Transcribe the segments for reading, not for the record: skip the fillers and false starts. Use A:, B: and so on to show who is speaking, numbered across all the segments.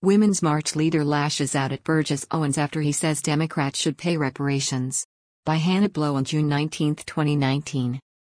A: Women's March leader lashes out at Burgess Owens after he says Democrats should pay reparations. By Hannah Blow on June 19, 2019.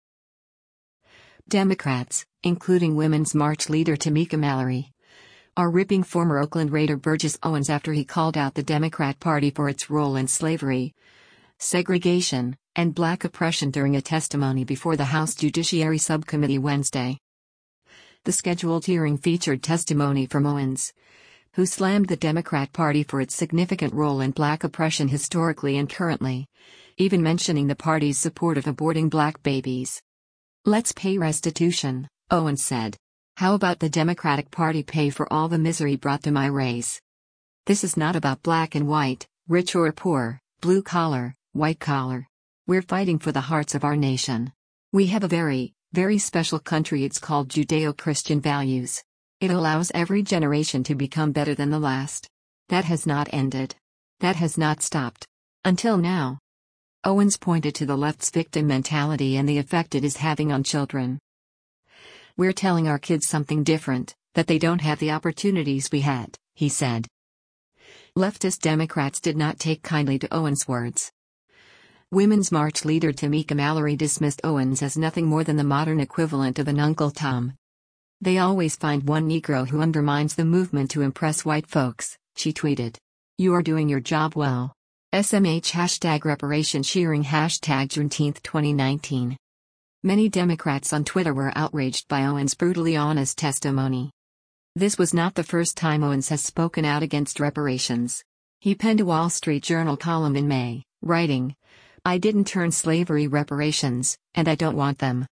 A: Democrats, including Women's March leader Tamika Mallory, are ripping former Oakland Raider Burgess Owens after he called out the Democrat Party for its role in slavery, segregation, and black oppression during a testimony before the House Judiciary Subcommittee Wednesday. The scheduled hearing featured testimony from Owens, who slammed the Democrat Party for its significant role in black oppression historically and currently, even mentioning the party's support of aborting black babies. "Let's pay restitution," Owens said. "How about the Democratic Party pay for all the misery brought to my race? This is not about black and white, rich or poor, blue collar, white collar. We're fighting for the hearts of our nation. We have a very, very special country. It's called Judeo-Christian values. It allows every generation to become better than the last. That has not ended. That has not stopped. Until now." Owens pointed to the left's victim mentality and the effect it is having on children. "We're telling our kids something different, that they don't have the opportunities we had," he said. Leftist Democrats did not take kindly to Owens' words. Women's March leader Tamika Mallory dismissed Owens as nothing more than the modern equivalent of an Uncle Tom. "They always find one Negro who undermines the movement to impress white folks," she tweeted. "You are doing your job well. SMH #reparation shearing #Juneteenth 2019. Many Democrats on Twitter were outraged by Owens' brutally honest testimony. This was not the first time Owens has spoken out against reparations. He penned a Wall Street Journal column in May, writing, "I didn't turn slavery reparations, and I don't want them.